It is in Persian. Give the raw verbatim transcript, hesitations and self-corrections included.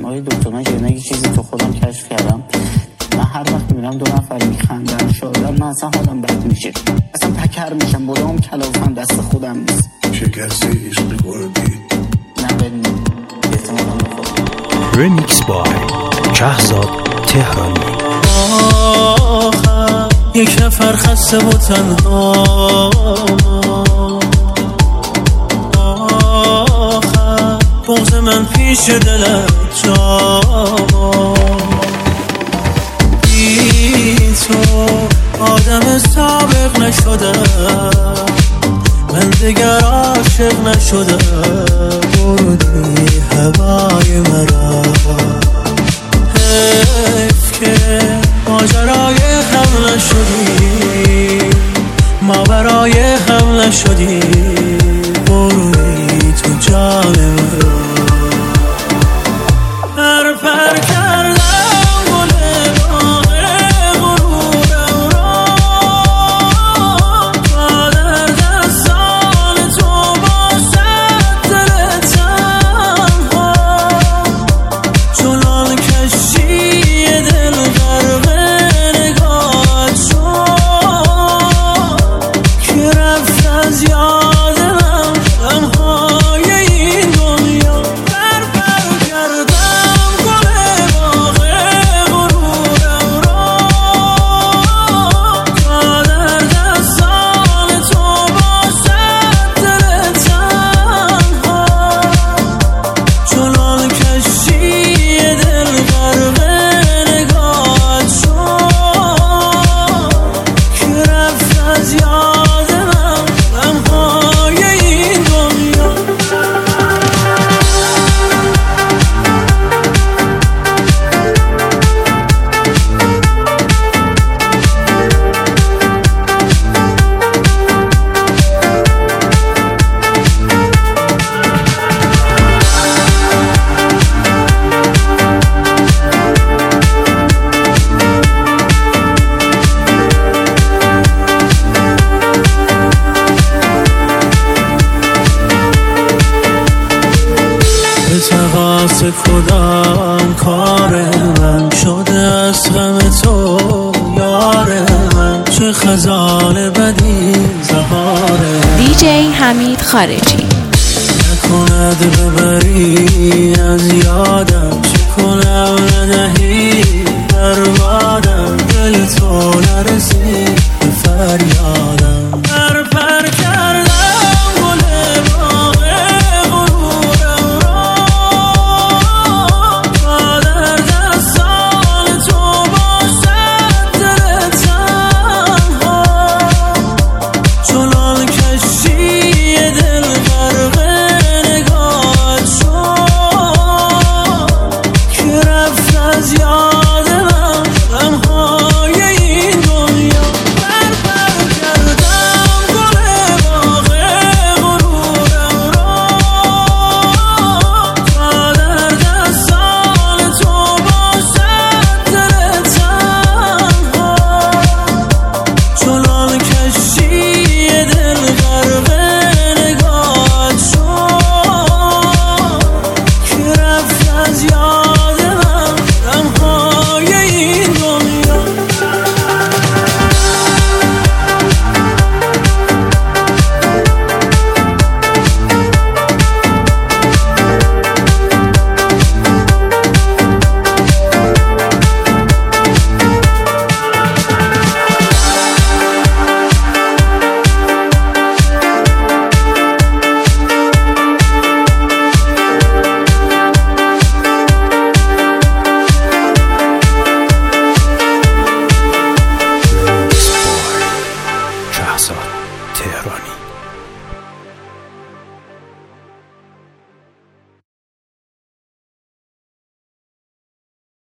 آقای دکتر من یه چیزی تو خودم کشف کردم، من هر وقت میبینم دو نفر میخندن شادن من اصلا حالم بد میشه، اصلا تکر میشم، بودم کلافم دست خودم نیست. شکست عشق خوردی نه بریم احتمالا بخورم. رمیکس بای شهزاد تهرانی. آخر یک نفر خسته و تنها، آخر بغض من پیش دلت جا، بی تو آدم سابق نشده، من دیگر عاشق نشده، بردی هوای مرا، حیف که ماجرای هم نشدی، ما برای هم نشدی، بردی تو جان مرا، پر پر کردم تقاس کدام کار من شده از غم تو یار من، چه خزان بدی زهاره دی جی حمید خارجی. نکند ببری از یادم